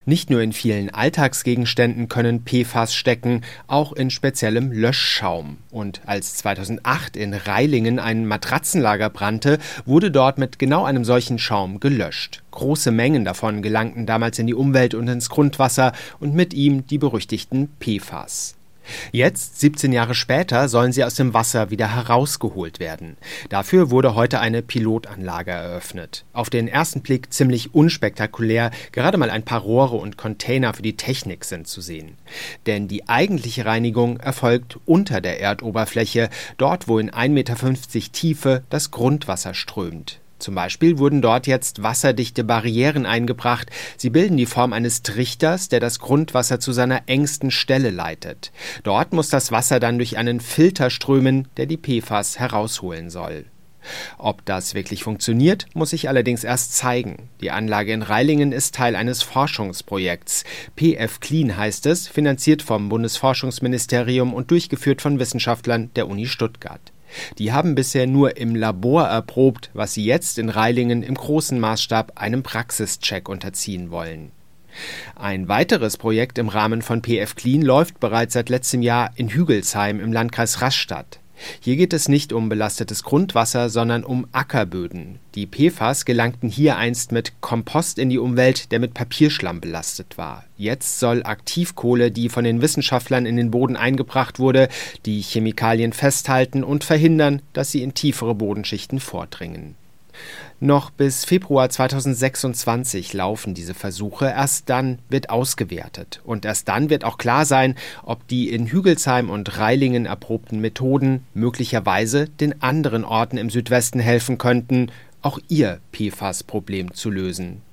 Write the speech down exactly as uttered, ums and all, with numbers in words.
Nicht nur in vielen Alltagsgegenständen können P F A S stecken, auch in speziellem Löschschaum. Und als zweitausendacht in Railingen ein Matratzenlager brannte, wurde dort mit genau einem solchen Schaum gelöscht. Große Mengen davon gelangten damals in die Umwelt und ins Grundwasser und mit ihm die berüchtigten P F A S. Jetzt, siebzehn Jahre später, sollen sie aus dem Wasser wieder herausgeholt werden. Dafür wurde heute eine Pilotanlage eröffnet. Auf den ersten Blick ziemlich unspektakulär, gerade mal ein paar Rohre und Container für die Technik sind zu sehen. Denn die eigentliche Reinigung erfolgt unter der Erdoberfläche, dort wo in ein Meter fünfzig Tiefe das Grundwasser strömt. Zum Beispiel wurden dort jetzt wasserdichte Barrieren eingebracht. Sie bilden die Form eines Trichters, der das Grundwasser zu seiner engsten Stelle leitet. Dort muss das Wasser dann durch einen Filter strömen, der die P F A S herausholen soll. Ob das wirklich funktioniert, muss sich allerdings erst zeigen. Die Anlage in Railingen ist Teil eines Forschungsprojekts. P F Clean heißt es, finanziert vom Bundesforschungsministerium und durchgeführt von Wissenschaftlern der Uni Stuttgart. Die haben bisher nur im Labor erprobt, was sie jetzt in Railingen im großen Maßstab einem Praxischeck unterziehen wollen. Ein weiteres Projekt im Rahmen von P F Clean läuft bereits seit letztem Jahr in Hügelsheim im Landkreis Rastatt. Hier geht es nicht um belastetes Grundwasser, sondern um Ackerböden. Die P F A S gelangten hier einst mit Kompost in die Umwelt, der mit Papierschlamm belastet war. Jetzt soll Aktivkohle, die von den Wissenschaftlern in den Boden eingebracht wurde, die Chemikalien festhalten und verhindern, dass sie in tiefere Bodenschichten vordringen. Noch bis Februar zweitausendsechsundzwanzig laufen diese Versuche, erst dann wird ausgewertet. Und erst dann wird auch klar sein, ob die in Hügelsheim und Railingen erprobten Methoden möglicherweise den anderen Orten im Südwesten helfen könnten, auch ihr P F A S-Problem zu lösen.